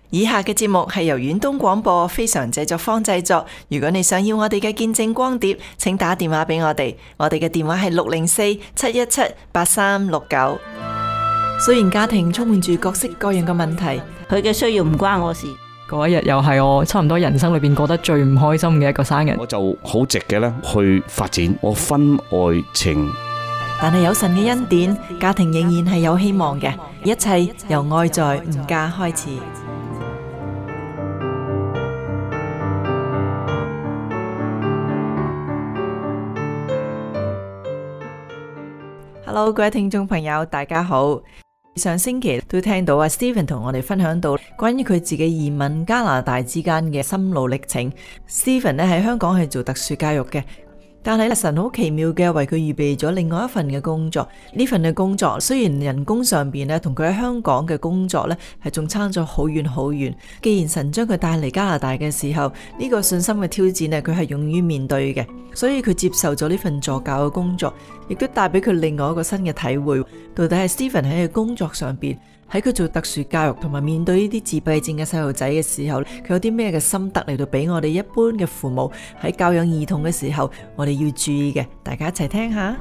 以下嘅節目係由遠東廣播非常製作坊製作。如果你想要我哋嘅見證光碟，請打電話俾我哋。我哋嘅電話係604-717-8369。雖然家庭充滿住各式各樣嘅問題， 佢嘅需要唔關我事。 嗰一日又係我差唔多人生裏邊過得最唔開心嘅一個生日。 我就好直嘅咧去發展我婚外情。 但係有神嘅恩典，家庭仍然係有希望嘅。一切由愛在吾家開始。Hello， 各位聽眾朋友，大家好。上星期都聽到Stephen 同我哋分享到關於佢自己移民加拿大之間嘅心路歷程。Stephen 喺香港係做特殊教育嘅，但係神好奇妙嘅為佢預備咗另外一份嘅工作。呢份嘅工作雖然人工上邊咧同佢喺香港嘅工作咧係仲差咗好遠好遠。既然神將佢帶嚟加拿大嘅時候，呢個信心嘅挑戰咧佢係勇於面對嘅，所以佢接受咗呢份助教嘅工作，亦都帶俾佢另外一個新嘅體會。到底係 Stephen 喺佢工作上邊，喺佢做特殊教育同埋面對呢啲自閉症嘅細路仔嘅時候，佢有啲咩嘅心得嚟到俾我哋一般嘅父母喺教養兒童嘅時候我哋要注意嘅。大家一齊聽下。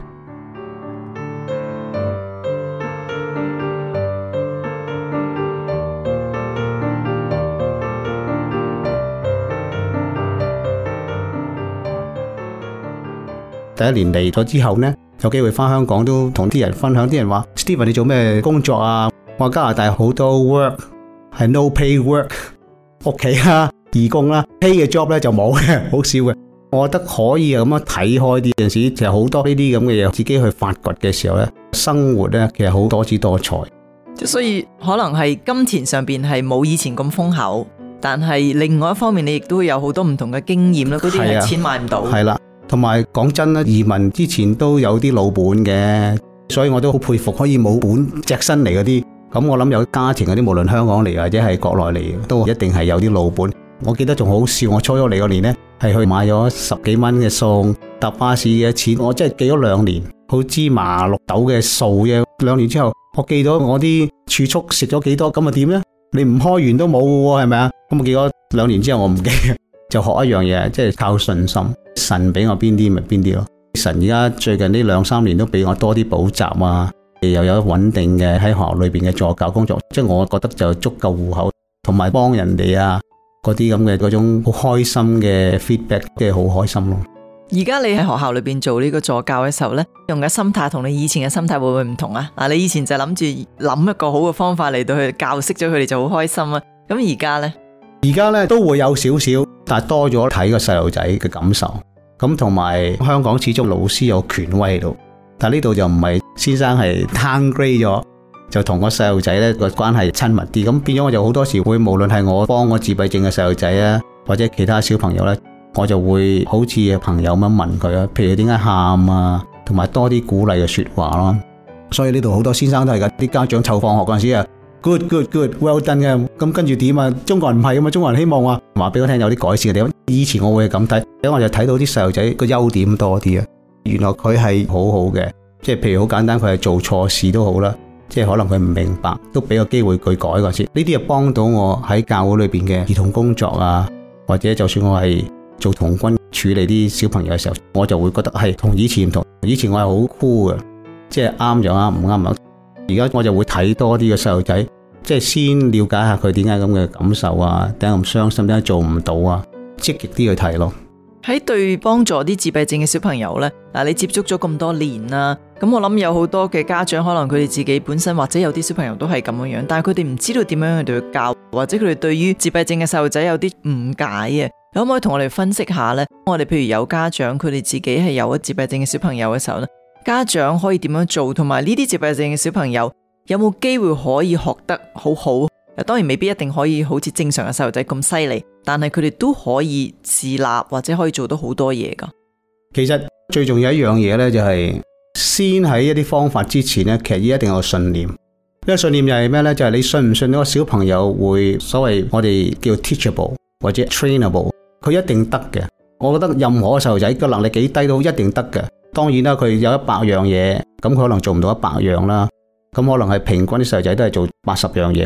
第一年嚟咗之後呢，有機會返香港都同啲人分享，啲人話 Stephen 你做咩工作啊？我加拿大好多 work 係 no pay work， 屋企啊義工啦，pay 嘅 job 咧就冇嘅，好少嘅。我覺得可以咁樣睇開啲，陣時其實好多呢啲咁嘅嘢，自己去發掘嘅時候咧，生活咧其實好多姿多彩。 所以可能係金錢上邊係冇以前咁豐厚，但係另外一方面你亦都會有好多唔同嘅經驗啦，嗰啲係錢買唔到。 係啦。同埋講真啦，移民之前都有啲老本嘅，所以我都好佩服可以冇本隻身嚟嗰啲。咁我諗有家庭嗰啲，無論香港嚟或者係國內嚟，都一定係有啲老本。我記得仲好笑，我初初嚟嗰年呢，係去買咗10幾蚊嘅餸，搭巴士嘅錢，我真係記咗2年，好芝麻綠豆嘅數啫。2年之後，我記到我啲儲蓄食咗幾多，咁啊點呢？你唔開完都冇喎，係咪啊？咁我記咗2年之後，我唔記，就學一樣嘢，即係靠信心。神俾我邊啲咪邊啲咯。神而家最近呢2-3年都俾我多啲補習啊，又有穩定嘅喺學校裏邊嘅助教工作，即係我覺得就足夠糊口，同埋幫人哋啊嗰啲咁嘅嗰種好開心嘅 feedback， 即係好開心咯。 而家你喺學校裏邊做呢個助教嘅時候呢，用嘅心態同你以前嘅心態會唔會唔同啊？嗱，你以前就諗住諗一個好嘅方法嚟到去教識咗佢哋就好開心啊。咁而家呢？ 而家呢都會有少少，但係多咗睇個細路仔嘅感受。咁同埋香港始終老師有權威喺度，但係呢度就唔係先生係 downgrade 咗，就同個細路仔呢個關係親密啲。咁變咗我就好多時會，無論係我幫個自閉症嘅細路仔啊，或者其他小朋友呢，我就會好似朋友咁問佢啊，譬如點解喊啊，同埋多啲鼓勵嘅說話咯。所以呢度好多先生都係噶，啲家長湊放學嗰陣時啊。Good, well done 嘅，咁跟住點啊？中國人唔係咁啊，中國人希望話俾我聽有啲改善嘅地方。以前我會咁睇，咁我就睇到啲細路仔個優點多啲啊。原來佢係好好嘅，即係譬如好簡單，佢係做錯事都好啦，即係可能佢唔明白，都俾個機會佢改過先。呢啲就幫到我喺教會裏邊嘅兒童工作啊，或者就算我係做童軍處理啲小朋友嘅時候，我就會覺得係同以前唔同。以前我係好酷嘅，即係啱就啱，唔啱唔啱。而家我就會睇多啲嘅細路仔。即係先了解下佢點解咁嘅感受啊，點解咁傷心，點解做唔到啊，積極啲去睇咯。 喺對幫助啲自閉症嘅小朋友呢，嗱，你接觸咗咁多年啦，咁我諗有好多嘅家長可能佢哋自己本身或者有啲小朋友都係咁樣，但係佢哋唔知道點樣去教，或者佢哋對於自閉症嘅細路仔有啲誤解啊。可唔可以同我哋分析下呢？我哋譬如有家長佢哋自己係有咗自閉症嘅小朋友嘅時候呢，家長可以點樣做，同埋呢啲自閉症嘅小朋友有冇機會可以學得好好？當然未必一定可以好似正常嘅細路仔咁犀利，但係佢哋都可以自立或者可以做到好多嘢噶。 其實最重要一樣嘢呢，就係先喺一啲方法之前呢，其實一定有信念。呢個信念就係咩呢？就係你信唔信呢個小朋友會所謂我哋叫 teachable 或者 trainable， 佢一定得嘅。我覺得任何細路仔個能力幾低都一定得嘅。當然啦，佢有100樣嘢，咁佢可能做唔到100樣啦。咁可能係平均啲細路仔都係做80樣嘢。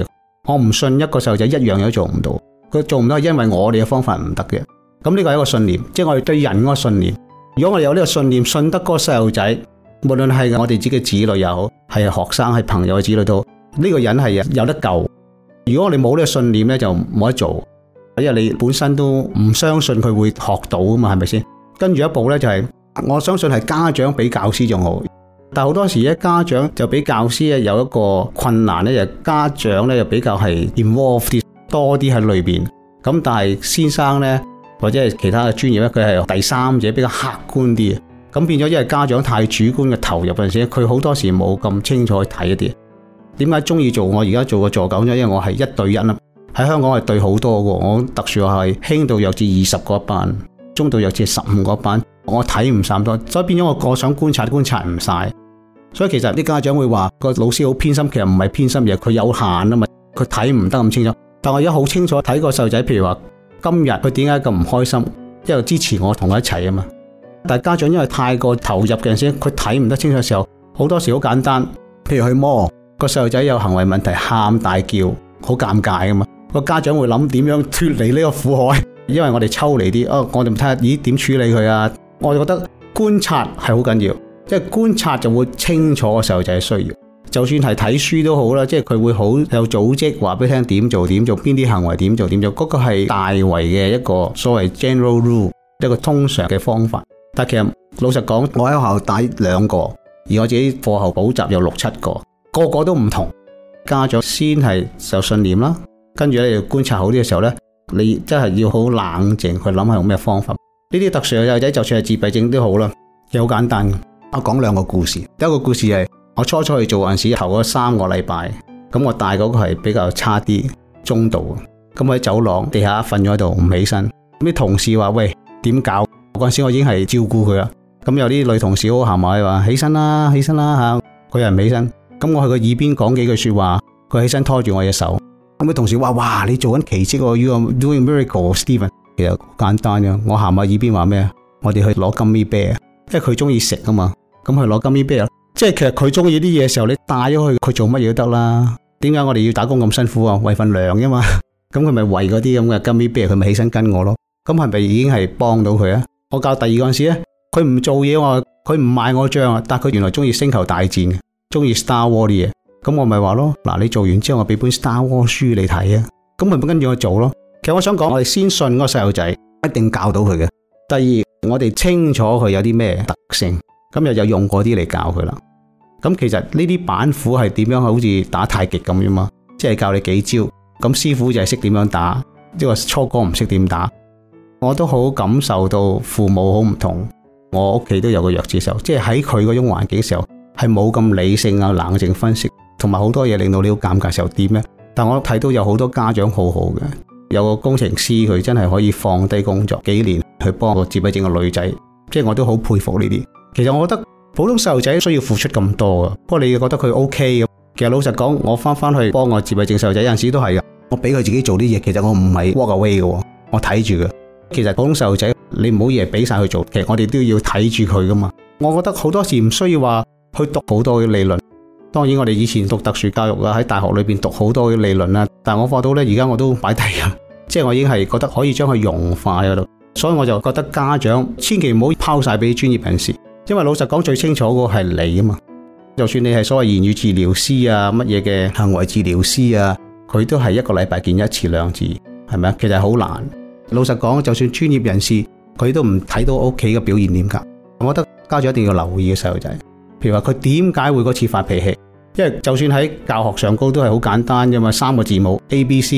我唔信一個細路仔一樣嘢都做唔到，佢做唔到係因為我哋嘅方法唔得嘅。咁呢個係一個信念，即係我哋對人嗰個信念。如果我哋有呢個信念，信得嗰個細路仔，無論係我哋自己嘅子女又好，係學生係朋友嘅子女都好，呢個人係有得救。如果我哋冇呢個信念咧，就冇得做，因為你本身都唔相信佢會學到啊嘛，係咪先？跟住一步咧就係，我相信係家長比教師仲好。但好多時咧，家長就比教師咧有一個困難咧，就家長咧就比較係 involve 啲多啲喺裏邊。咁但係先生咧或者係其他嘅專業咧，佢係第三者比較客觀啲。咁變咗，因為家長太主觀嘅投入嗰陣時，佢好多時冇咁清楚去睇一啲。點解中意做我而家做個助教咧？因為我係1對1啦，喺香港係對好多個。我特殊係輕度弱智20個一班，中度弱智15個一班，我睇唔晒咁多，所以變咗我想觀察唔晒。所以其實啲家長會話個老師好偏心，其實唔係偏心，而係佢有限啊嘛，佢睇唔得咁清楚。但我而家好清楚睇個細路仔，譬如話今日佢點解咁唔開心，因為之前我同佢一齊啊嘛。但係家長因為太過投入嘅陣時，佢睇唔得清楚嘅時候，好多時好簡單，譬如去摸個細路仔有行為問題，喊大叫，好尷尬噶嘛。個家長會諗點樣脫離呢個苦海，因為我哋抽離啲，我哋睇下咦點處理佢啊。我就覺得觀察係好緊要，即係觀察就會清楚個細路仔嘅需要。就算係睇書都好啦，即係佢會好有組織，話俾你聽點做，邊啲行為點做，嗰個係大圍嘅一個所謂 general rule， 一個通常嘅方法。但其實老實講，我喺學校帶2個，而我自己課後補習有6、7個，個個都唔同。家長先係有信念啦，跟住咧要觀察好啲嘅時候咧，你真係要好冷靜去諗下用咩方法。呢啲特殊嘅細路仔，就算係自閉症都好啦，其實好簡單。我講2個故事。第一個故事係我初去做嗰陣時，頭嗰3個禮拜，咁我帶嗰個係比較差啲，中度。咁我喺走廊地下瞓咗喺度唔起身，咁啲同事話喂，點搞？嗰陣時我已經係照顧佢啦。咁有啲女同事好行埋話起身啦吓，佢又唔起身。咁我喺佢耳邊講幾句說話，佢起身拖住我隻手。咁啲同事話哇，你做緊奇蹟喎，You are doing miracle, Stephen。其實好簡單嘅，我行埋耳邊話咩？我哋去攞金咪啤，因為佢中意食啊嘛。咁去攞金咪啤，即係其實佢中意啲嘢嘅時候，你帶咗去，佢做乜嘢都得啦。點解我哋要打工咁辛苦啊？為份糧啫嘛。咁佢咪為嗰啲咁嘅金咪啤，佢咪起身跟我咯。咁係咪已經係幫到佢啊？我教第2個陣時咧，佢唔做嘢，佢唔買我張啊，但係佢原來中意星球大戰，中意 Star Wars 啲嘢。咁我咪話咯，嗱，你做完之後我俾本 Star Wars 書你睇啊。咁咪跟住我做咯。其實我想講，我哋先信嗰個細路仔，一定教到佢嘅。第二，我哋清楚佢有啲咩特性，咁又有用嗰啲嚟教佢啦。咁其實呢啲板斧係點樣，好似打太極咁啫嘛，即係教你幾招。咁師傅就係識點樣打，呢個初哥唔識點打。我都好感受到父母好唔同。我屋企都有個弱智嘅時候，即係喺佢嗰種環境嘅時候，係冇咁理性啊、冷靜分析，同埋好多嘢令到你好尷尬嘅時候點呢？但我睇到有好多家長好好嘅，有個工程師佢真係可以放低工作幾年去幫個自閉症嘅女仔，即係我都好佩服呢啲。其實我覺得普通細路仔需要付出咁多嘅，不過你覺得佢 OK 嘅。其實老實講，我翻去幫我自閉症細路仔有陣時都係嘅，我俾佢自己做啲嘢，其實我唔係 walk away 嘅，我睇住嘅。其實普通細路仔你唔好以為俾晒佢做，其實我哋都要睇住佢噶嘛。我覺得好多時唔需要話去讀好多嘅理論。當然我哋以前讀特殊教育啊，喺大學裏邊讀好多嘅理論啦，但係我發到咧，而家我都擺低啦，即係我已經係覺得可以將佢融化喺度。所以我就覺得家長千祈唔好拋晒俾專業人士，因為老實講最清楚嗰個係你啊嘛。就算你係所謂言語治療師啊，乜嘢嘅行為治療師啊，佢都係1個禮拜見1次2次，係咪啊？其實好難。老實講，就算專業人士佢都唔睇到屋企嘅表現點㗎。我覺得家長一定要留意嘅細路仔，譬如話佢點解會嗰次發脾氣，因為就算喺教學上高都係好簡單啫嘛，3個字母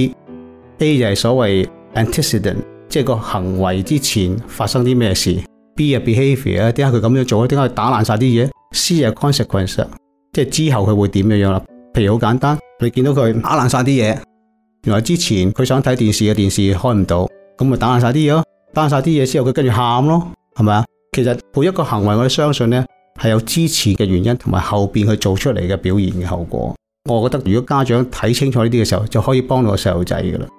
A、B、C。A 就係所謂 antecedent， 即係個行為之前發生啲咩事。B 係 behavior 啊，點解佢咁樣做，點解佢打爛晒啲嘢。C 係 consequence， 即係之後佢會點樣啦。譬如好簡單，你見到佢打爛晒啲嘢，原來之前佢想睇電視嘅電視開唔到，咁咪打爛晒啲嘢咯。打爛晒啲嘢之後，佢跟住喊咯，係咪啊？其實每一個行為我哋相信呢係有之前嘅原因，同埋後邊佢做出嚟嘅表現嘅後果。我覺得如果家長睇清楚呢啲嘅時候，就可以幫到個細路仔噶啦。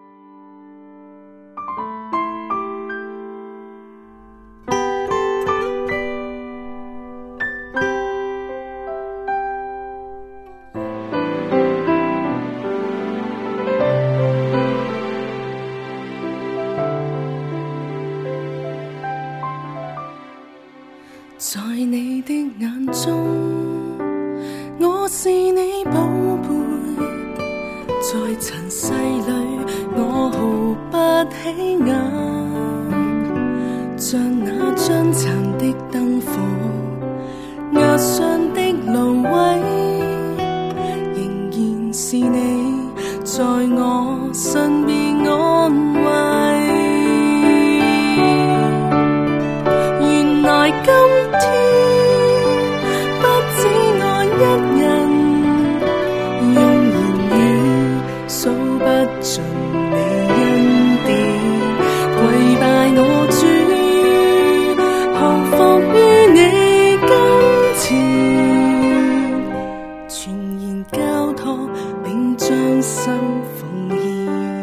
起眼，像那將殘的燈火，壓傷的蘆葦，仍然是你在我身邊安慰。原來今天不止我一人，用言語數不盡你恩典，跪拜我主，降服於你跟前，全然交託並將心奉獻。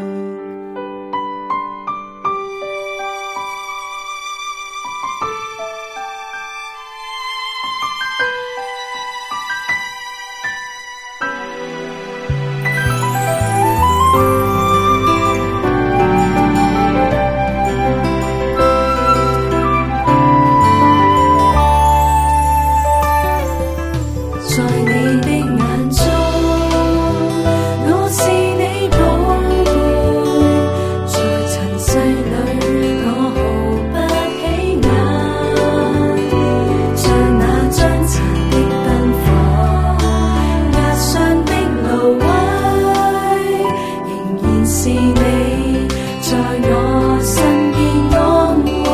在你的眼中，我是你寶貝，在塵世裏我毫不起眼，像那將殘的燈火，壓傷的蘆葦，仍然是你在我身邊安慰。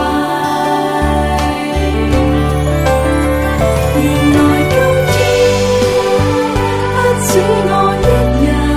原來今只我一人，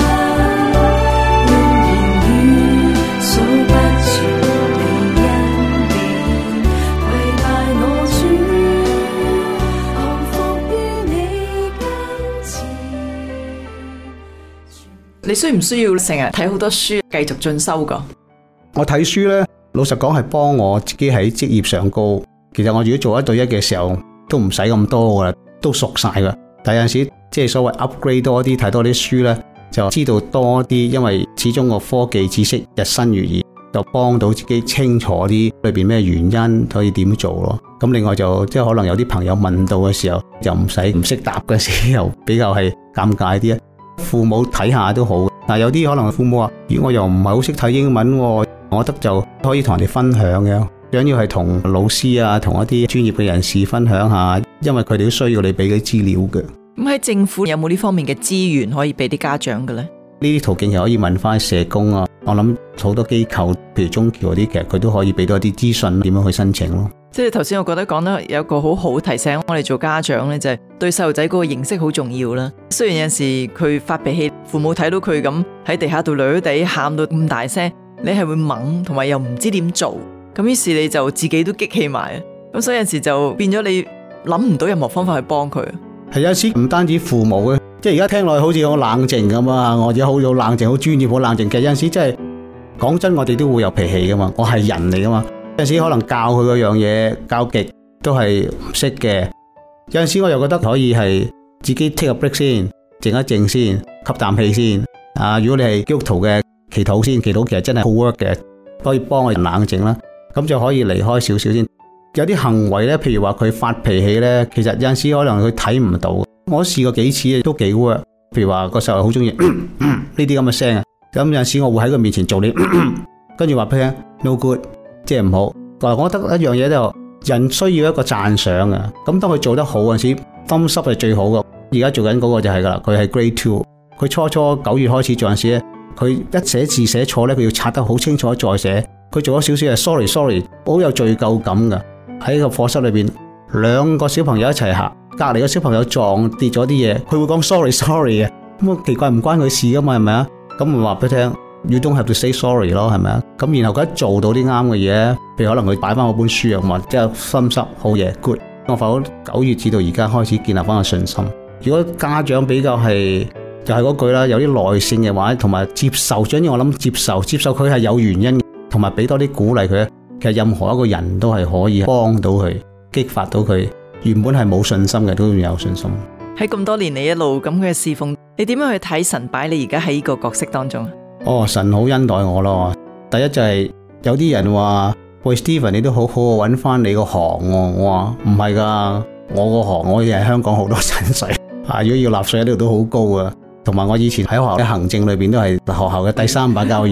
用言語數不盡你恩典，跪拜我主，降服於你跟前。 你需唔需要成日睇好多書，繼續進修噶？ 我睇書呢，老實講係幫我自己喺職業上高。其實我如果做1對1嘅時候，都唔使咁多噶啦，都熟晒噶。但有陣時即係所謂 upgrade 多啲，睇多啲書呢，就知道多啲。因為始終個科技知識日新月異，就幫到自己清楚啲裏邊咩原因可以點做咯。咁另外就即係可能有啲朋友問到嘅時候，就唔識答嘅時候，比較係尷尬啲。父母睇下都好，但有啲可能父母話：咦，我又唔係好識睇英文喎，我覺得就可以同人哋分享嘅。最緊要係同老師啊，同一啲專業嘅人士分享下，因為佢哋都需要你俾啲資料嘅。 咁喺政府有冇呢方面嘅資源可以俾啲家長嘅呢？ 呢啲途徑又可以問翻社工啊。我諗好多機構，譬如中橋嗰啲，其實佢都可以俾到一啲資訊，點樣去申請咯。 即係頭先我覺得講得有個好好提醒我哋做家長呢，就係對細路仔嗰個認識好重要啦。雖然有陣時佢發脾氣，父母睇到佢咁喺地下度掠地喊到咁大聲，你係會懵，同埋又唔知點做，咁於是你就自己都激氣埋，咁所以有陣時就變咗你諗唔到任何方法去幫佢。 係有時唔單止父母嘅，即係而家聽落去好似好冷靜咁啊，我而家好冷靜，好專業，好冷靜。其實有陣時真係講真，我哋都會有脾氣噶嘛，我係人嚟噶嘛。有陣時可能教佢嗰樣嘢教極都係唔識嘅，有陣時我又覺得可以係自己 take a break 先，靜一靜先，吸啖氣先。啊，如果你係基督徒嘅，祈禱先，祈禱其實真係好 work 嘅，可以幫我人冷靜啦。咁就可以離開少少先。有啲行為咧，譬如話佢發脾氣咧，其實有陣時可能佢睇唔到。我試過幾次都幾 work。譬如話個細路好中意呢啲咁嘅聲啊，咁有陣時我會喺佢面前做啲，跟住話俾佢聽 no good， 即係唔好。我覺得一樣嘢就人需要一個讚賞啊。咁當佢做得好嗰陣時 ，thumbs up 係最好嘅。而家做緊嗰個就係噶啦，佢係 grade 2，佢初9月開始做陣時咧，佢一寫字寫錯咧，佢要擦得好清楚再寫。佢做咗少少係 sorry， 好有罪疚感噶。喺個課室裏邊，2個小朋友一齊行，隔籬個小朋友撞跌咗啲嘢，佢會講 sorry 嘅。咁奇怪，唔關佢事噶嘛，係咪啊？咁咪話俾佢聽 ，you don't have to say sorry 咯，係咪啊？咁然後佢一做到啲啱嘅嘢，譬如可能佢擺翻我本書啊，咁啊，即係心濕好嘢 good。我發覺9月至到而家開始建立翻個信心。如果家長比較係就係嗰句啦，有啲耐性嘅話，同埋接受，最緊要我諗接受佢係有原因，同埋俾多啲鼓勵佢。其實任何一個人都係可以幫到佢，激發到佢原本係冇信心嘅都要有信心。 喺咁多年嚟一路咁嘅侍奉，你點樣去睇神擺你而家喺呢個角色當中啊？ 哦，神好恩待我咯。第一就係有啲人話喂 Stephen， 你都好好揾翻你個行喎。我話唔係噶，我個行我亦係香港好多薪水啊，如果要納稅喺呢度都好高啊。同埋我以前喺學校嘅行政裏邊都係學校嘅第3把交椅，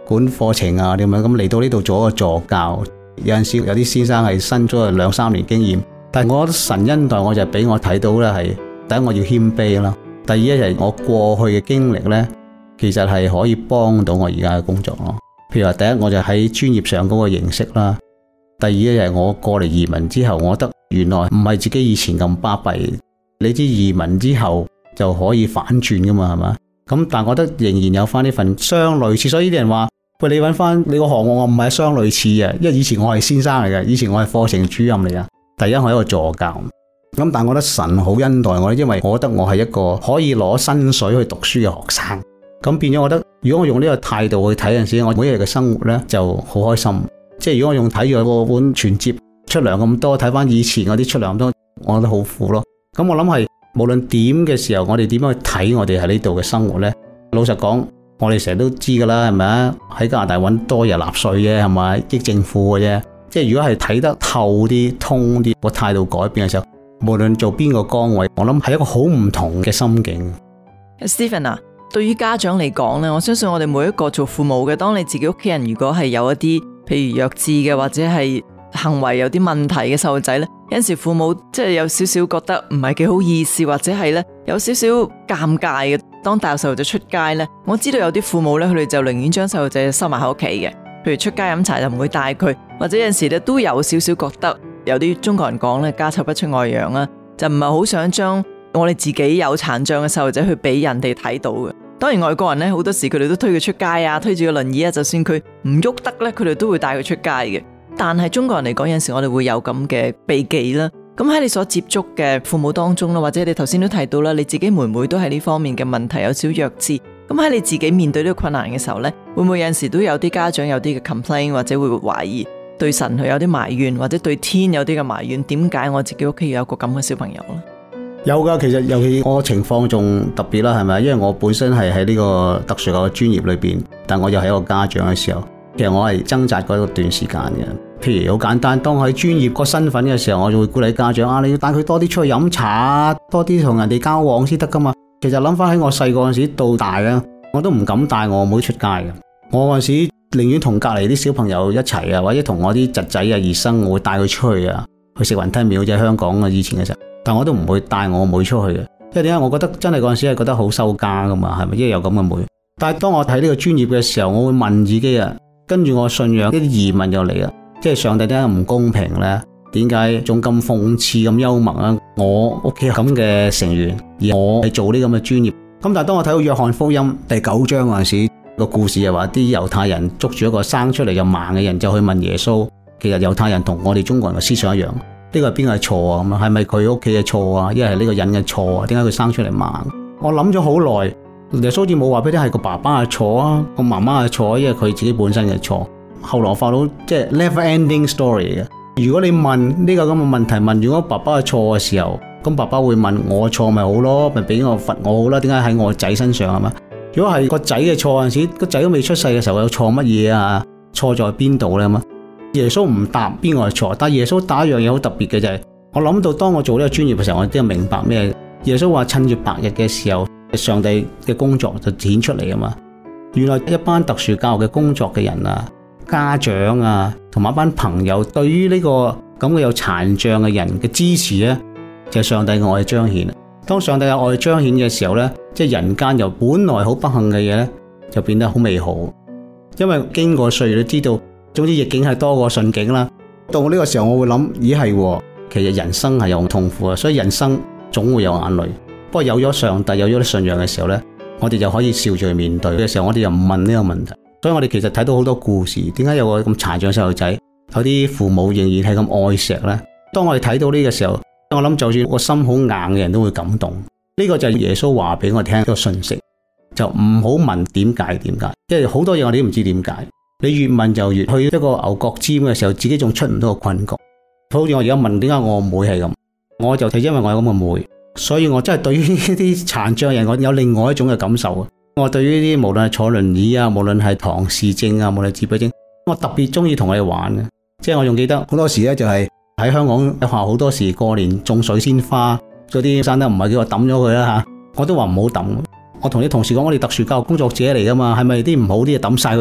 管課程啊點樣咁嚟到呢度做一個助教。有陣時有啲先生係新咗2-3年經驗，但係我覺得神恩待我就俾我睇到咧係第一我要謙卑啦，第二就係我過去嘅經歷咧，其實係可以幫到我而家嘅工作咯。譬如話第一我就喺專業上嗰個認識啦，第二就係我過嚟移民之後，我覺得原來唔係自己以前咁巴閉。你知移民之後就可以反轉噶嘛，係嘛？咁但係我覺得仍然有翻呢份相類似，所以呢啲人話喂，你揾翻你個行我唔係相類似嘅，因為以前我係先生嚟嘅，以前我係課程主任嚟嘅，第一我係一個助教。咁但係我覺得神好恩待我，因為我覺得我係一個可以攞薪水去讀書嘅學生。咁變咗我覺得，如果我用呢個態度去睇陣時，我每日嘅生活呢就好開心。即係如果我用睇住個本存摺出糧咁多，睇翻以前嗰啲出糧咁多，我覺得好苦咯。咁我諗係無論點嘅時候，我哋點樣去睇我哋喺呢度嘅生活呢？老實講，我哋成日都知噶啦，係咪啊？喺加拿大揾多日納稅啫，係咪益政府嘅啫？即係如果係睇得透啲、通啲，個態度改變嘅時候，無論做邊個崗位，我諗係一個好唔同嘅心境。 Stephen 啊，對於家長嚟講呢，我相信我哋每一個做父母嘅，當你自己屋企人如果係有一啲譬如弱智嘅或者係行為有啲問題嘅細路仔呢，有陣時父母即係有少少覺得唔係幾好意思，或者係呢有少少尷尬嘅。當帶細路仔出街呢，我知道有啲父母呢，佢哋就寧願將細路仔收埋喺屋企嘅，譬如出街飲茶就唔會帶佢，或者有陣時咧都有少少覺得有啲中國人講呢，家醜不出外揚啊，就唔係好想將我哋自己有殘障嘅細路仔去俾人哋睇到嘅。當然外國人呢，好多時佢哋都推佢出街啊，推住個輪椅啊，就算佢唔喐得呢，佢哋都會帶佢出街嘅。但係中國人嚟講，有陣時我哋會有咁嘅避忌啦。咁喺你所接觸嘅父母當中啦，或者你頭先都提到啦，你自己妹妹都係呢方面嘅問題有少弱智。咁喺你自己面對呢個困難嘅時候呢，會唔會有陣時都有啲家長有啲嘅 complain， 或者會懷疑對神佢有啲埋怨，或者對天有啲嘅埋怨？點解我自己屋企有個咁嘅小朋友呢？ 有噶，其實尤其我情況仲特別啦，係咪？因為我本身係喺呢個特殊教育專業裏邊，但我又係一個家長嘅時候，其實我係掙扎過一段時間嘅。譬如好簡單，當喺專業個身份嘅時候，我就會鼓勵家長啊，你要帶佢多啲出去飲茶，多啲同人哋交往先得噶嘛。其實諗翻喺我細個嗰陣時到大啊，我都唔敢帶我妹出街嘅。我嗰陣時寧願同隔籬啲小朋友一齊啊，或者同我啲侄仔啊、兒生，我會帶佢出去啊，去食雲吞麵，好似喺香港啊以前嘅時候。但我都唔會帶我妹出去嘅，因為點解？我覺得真係嗰陣時係覺得好收家噶嘛，係咪？因為有咁嘅妹。但係當我睇呢個專業嘅時候，我會問自己啊，跟住我信仰呢啲疑問就嚟啦。即係上帝點解唔公平呢？點解仲咁諷刺咁幽默啊？我屋企有咁嘅成員，而我係做呢咁嘅專業。咁但係當我睇到約翰福音第9章嗰陣時，個故事就話啲猶太人捉住一個生出嚟就盲嘅人，就去問耶穌。其實猶太人同我哋中國人嘅思想一樣，呢個係邊個係錯啊？咁啊，係咪佢屋企嘅錯啊？一係呢個人嘅錯啊？點解佢生出嚟盲？我諗咗好耐，耶穌好似冇話俾你係個爸爸嘅錯啊，個媽媽嘅錯，因為佢自己本身嘅錯。後來我發到即係 never ending story 嘅。如果你問呢個咁嘅問題，問如果爸爸係錯嘅時候，咁爸爸會問我錯咪好咯，咪俾我罰我好啦？點解喺我仔身上係嘛？如果係個仔嘅錯嗰陣時，個仔都未出世嘅時候有錯乜嘢啊？錯在邊度咧？嘛？耶穌唔答邊個係錯，但係耶穌答一樣嘢好特別嘅就係，我諗到當我做呢個專業嘅時候，我都明白咩？耶穌話趁住白日嘅時候，上帝嘅工作就顯出嚟啊嘛。原來一班特殊教育嘅工作嘅人啊，家長啊，同埋一班朋友，對於呢個咁嘅有殘障嘅人嘅支持咧，就係上帝嘅愛彰顯。當上帝嘅愛彰顯嘅時候咧，即係人間由本來好不幸嘅嘢咧，就變得好美好。因為經過歲月都知道，總之逆境係多過順境啦。到呢個時候我會諗，咦係，其實人生係有痛苦啊，所以人生總會有眼淚。不過有咗上帝，有咗啲信仰嘅時候咧，我哋就可以笑住去面對嘅時候，我哋又唔問呢個問題。所以我哋其實睇到好多故事，點解有個咁殘障細路仔，有啲父母仍然係咁愛錫呢？當我哋睇到呢個時候，我諗就算個心好硬嘅人都會感動。呢個就係耶穌話俾我聽一個訊息，就唔好問點解，因為好多嘢我哋都唔知點解。你越問就越去一個牛角尖嘅時候，自己仲出唔到個困局。好似我而家問點解我妹係咁，我就係因為我有咁嘅妹，所以我真係對於呢啲殘障人，我有另外一種嘅感受。我對於呢啲無論係坐輪椅啊，無論係唐氏症啊，無論係自閉症，我特別中意同佢哋玩嘅。即係我仲記得好多時咧，就係喺香港學校好多時過年種水仙花，嗰啲生得唔係幾好抌咗佢啦吓，我都話唔好抌。我同啲同事講，我哋特殊教育工作者嚟噶嘛，係咪啲唔好啲就抌晒佢？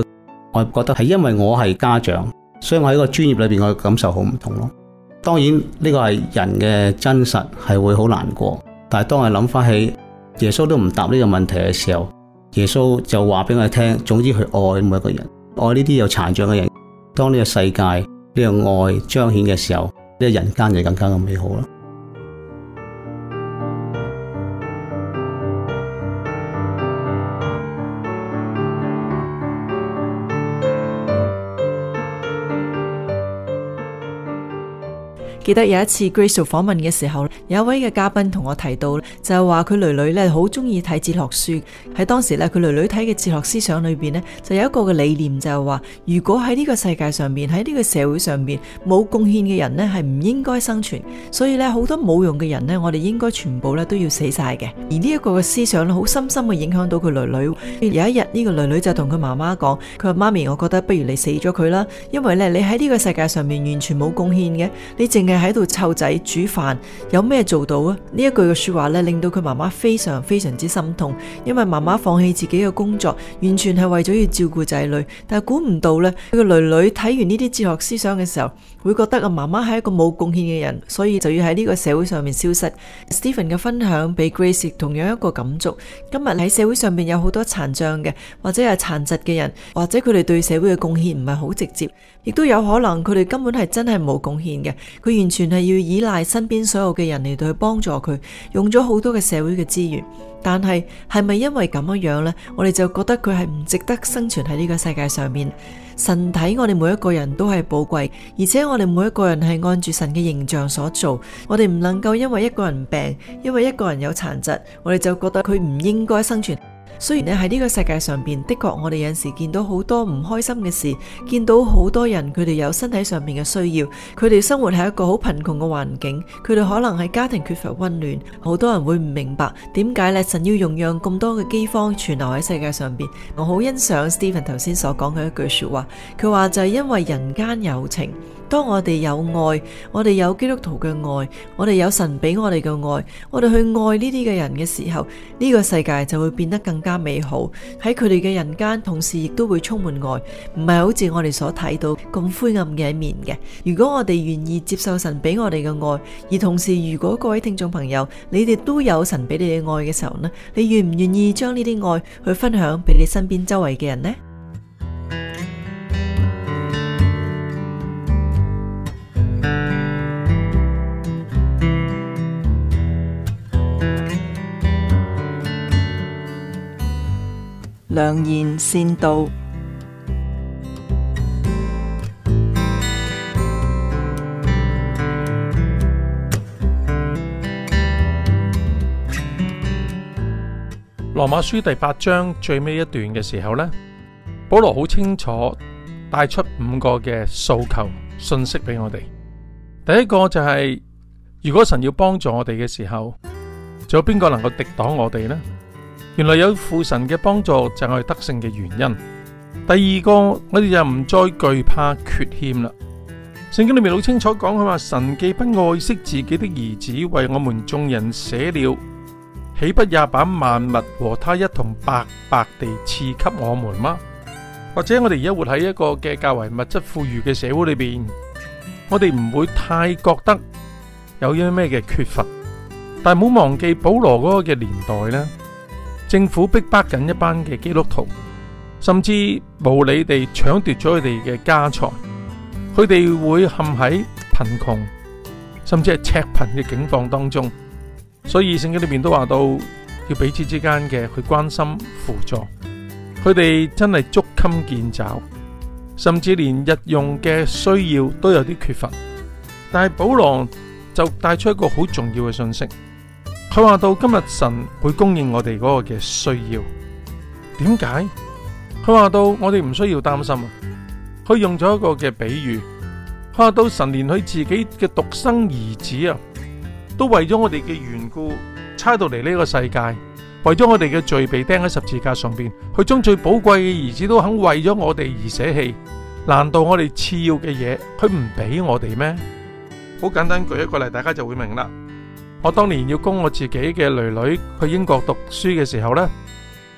我覺得係因為我係家長，所以我喺個專業裏邊我嘅感受好唔同咯。當然呢個係人嘅真實，係會好難過。但係當我諗翻起耶穌都唔答呢個問題嘅時候，耶穌就話俾我哋聽，總之去愛每一個人，愛呢啲有殘障嘅人。當呢個世界呢個愛彰顯嘅時候，呢個人間就更加嘅美好啦。 記得有一次 Grace 做訪問嘅時候，有一位嘅嘉賓同我提到，就係話佢女女咧好中意睇哲學書。喺當時咧，佢女女睇嘅哲學思想裏邊呢，就有一個嘅理念，就係話，如果喺呢個世界上面，喺呢個社會上面冇貢獻嘅人呢，係唔應該生存。所以咧，好多冇用嘅人呢，我哋應該全部咧都要死晒嘅。而呢一個嘅思想咧，好深深嘅影響到佢女女。有一日呢個女女就同佢媽媽講，佢話媽咪，我覺得不如你死咗佢啦，因為咧你喺呢個世界上面完全冇貢獻嘅，你淨係喺度湊仔煮飯，有咩做到啊？呢一句嘅說話咧，令到佢媽媽非常非常之心痛，因為媽媽放棄自己嘅工作，完全係為咗要照顧仔女。但係估唔到咧，佢個女女睇完呢啲哲學思想嘅時候，會覺得啊媽媽係一個冇貢獻嘅人，所以就要喺呢個社會上面消失。Stephen 嘅分享俾 Grace 同樣一個感觸。今日喺社會上面有好多殘障嘅，或者係殘疾嘅人，或者佢哋對社會嘅貢獻唔係好直接，亦都有可能佢哋根本係真係冇貢獻嘅，佢完全係要依賴身邊所有嘅人嚟到去幫助佢，用咗好多嘅社會嘅資源。但係係咪因為咁樣呢？我哋就覺得佢係唔值得生存喺呢個世界上面？神睇我哋每一個人都係寶貴，而且我哋每一個人係按住神嘅形象所做，我哋唔能夠因為一個人病，因為一個人有殘疾，我哋就覺得佢唔應該生存。雖然咧喺呢個世界上邊，的確我哋有陣時見到好多唔開心嘅事，見到好多人佢哋有身體上面嘅需要，佢哋生活喺一個好貧窮嘅環境，佢哋可能係家庭缺乏溫暖，好多人會唔明白點解咧神要容讓咁多嘅饑荒存留喺世界上邊。我好欣賞 Stephen 頭先所講嘅一句說話，佢話就係因為人間有情。當我哋有愛，我哋有基督徒嘅愛，我哋有神俾我哋嘅愛，我哋去愛呢啲嘅人嘅時候，呢個世界就會變得更加美好。喺佢哋嘅人間，同時亦都會充滿愛，唔係好似我哋所睇到咁灰暗嘅一面嘅。如果我哋願意接受神俾我哋嘅愛，而同時如果各位聽眾朋友，你哋都有神俾你嘅愛嘅時候呢，你願唔願意將呢啲愛去分享俾你身邊周圍嘅人呢？良言善道。 羅馬書第8章最尾一段嘅時候呢，保羅好清楚帶出5個嘅訴求信息俾我哋。第一個就係，如果神要幫助我哋嘅時候，仲有邊個能夠敵擋我哋呢？原來有父神嘅幫助就係我哋得勝嘅原因。第二個，我哋就唔再懼怕缺欠啦。聖經裏面好清楚講，佢話神既不愛惜自己的兒子，為我們眾人捨了，豈不也把萬物和他一同白白地賜給我們嗎？或者我哋而家活喺一個嘅較為物質富裕嘅社會裏邊，我哋唔會太覺得有啲咩嘅缺乏，但係唔好忘記保羅嗰個嘅年代呢，政府逼迫緊一班嘅基督徒，甚至無理地搶奪咗佢哋嘅家財，佢哋會陷喺貧窮甚至係赤貧嘅境況當中。所以聖經裏面都話到，要彼此之間嘅去關心輔助，佢哋真係捉襟見肘，甚至連日用嘅需要都有啲缺乏。但係保羅就帶出一個好重要嘅信息，佢話到今日神會供應我哋嗰個嘅需要。點解？佢話到我哋唔需要擔心啊！佢用咗一個嘅比喻，佢話到神連佢自己嘅獨生兒子啊，都為咗我哋嘅緣故差到嚟呢個世界，為咗我哋嘅罪被釘喺十字架上邊，佢將最寶貴嘅兒子都肯為咗我哋而捨棄。難道我哋次要嘅嘢佢唔俾我哋咩？好簡單舉一個例，大家就會明啦。我當年要供我自己嘅囡囡去英國讀書嘅時候呢，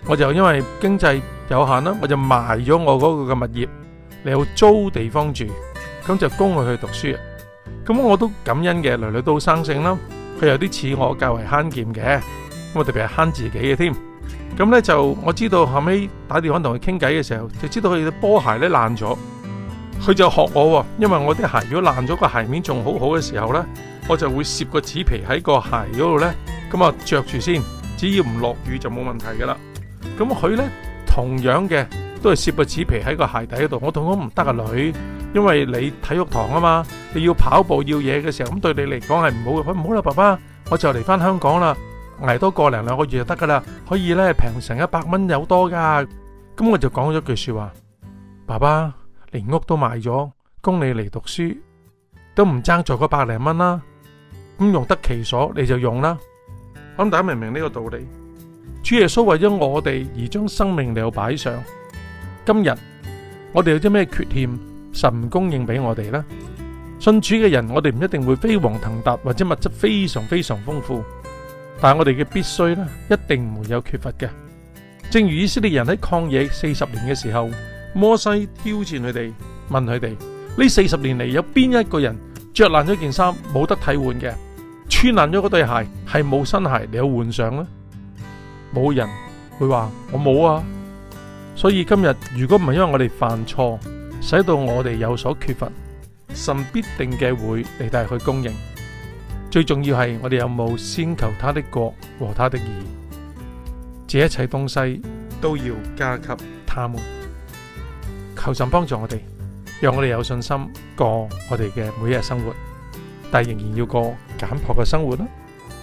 我就因為經濟有限啦，我就賣咗我嗰個嘅物業嚟去租地方住，咁就供佢去讀書。咁我都感恩嘅，女女都好生性啦，佢有啲似我較為慳儉嘅，咁我特別係慳自己嘅添。咁呢，就我知道後尾打電話同佢傾偈嘅時候，就知道佢嘅波鞋呢爛咗，佢就學我喎，因為我啲鞋如果爛咗個鞋面仲好好嘅時候呢，我就會攝個紙皮喺個鞋嗰度呢，咁啊着住先，只要唔落雨就冇問題噶啦。咁佢呢，同樣嘅都係攝個紙皮喺個鞋底嗰度，我同佢唔得啊女，因為你體育堂啊嘛，你要跑步要嘢嘅時候，咁對你嚟講係唔好嘅。佢唔好啦，爸爸，我就嚟翻香港啦，捱多個零兩個月就得噶啦，可以呢平成100蚊有多噶。咁我就講咗句說話，爸爸連屋都賣咗，供你嚟讀書都唔爭在嗰100零蚊啦，咁用得其所你就用啦。咁大家明唔明呢個道理？主耶穌為咗我哋而將生命嚟擺上，今日我哋有啲咩缺欠，神唔供應俾我哋呢？信主嘅人，我哋唔一定會飛黃騰達或者物質非常非常豐富，但係我哋嘅必須呢，一定唔會有缺乏嘅。正如以色列人喺曠野40年嘅時候，摩西挑戰佢哋，問佢哋呢40年嚟有邊一個人着爛咗件衫冇得替換嘅，穿爛咗嗰對鞋係冇新鞋你有換上呢？冇人會話我冇啊。所以今日如果唔係因為我哋犯錯，使到我哋有所缺乏，神必定嘅會嚟帶去供應。最重要係我哋有冇先求他的國和他的義，這一切東西都要加給他們。求神幫助我哋，讓我哋有信心過我哋嘅每一日生活，但仍然要過簡樸嘅生活啦。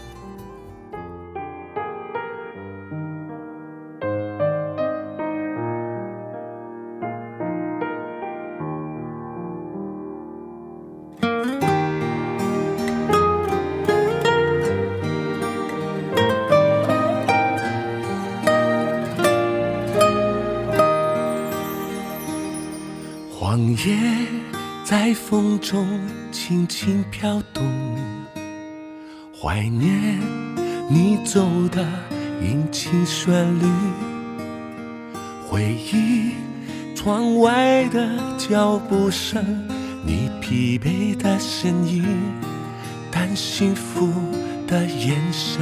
黄叶在风中轻轻飘动，怀念你走的引擎旋律，回忆窗外的脚步声，你疲惫的身影，但幸福的眼神，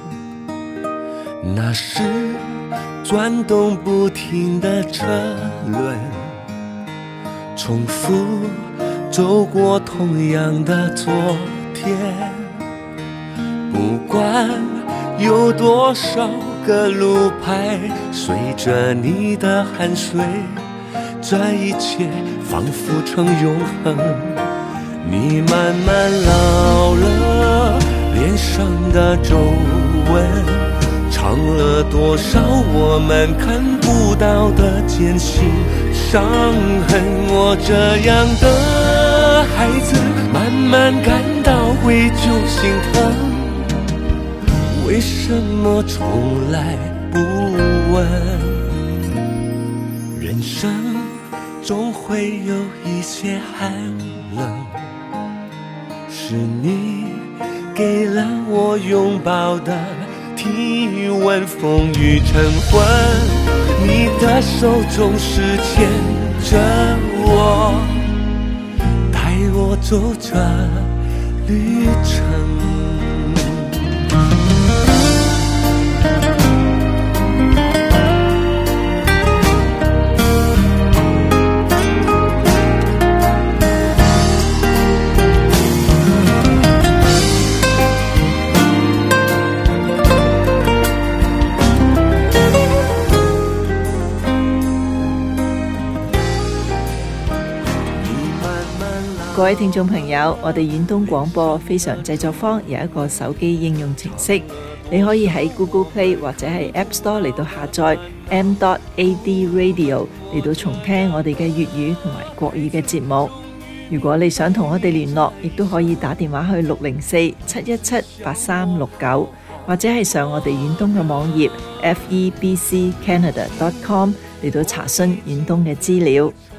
那是转动不停的车轮，重复走过同样的昨天，不管有多少个路牌，随着你的汗水，这一切仿佛成永恒。你慢慢老了，脸上的皱纹，藏了多少我们看不到的艰辛伤痕。我这样的孩子慢慢感到愧疚心疼，为什么从来不问？人生总会有一些寒冷，是你给了我拥抱的体温，风雨晨昏，你的手总是牵着我，带我走这旅程。 各位聽眾朋友，我哋遠東廣播非常製作坊有一個手機應用程式，你可以喺 Google Play 或者係 App Store 嚟到下載 m.ad radio 嚟到重聽我哋嘅粵語同埋國語嘅節目。如果你想同我哋聯絡，亦都可以打電話去604-717-8369，或者係上我哋遠東嘅網頁 febccanada.com 嚟到查詢遠東嘅資料。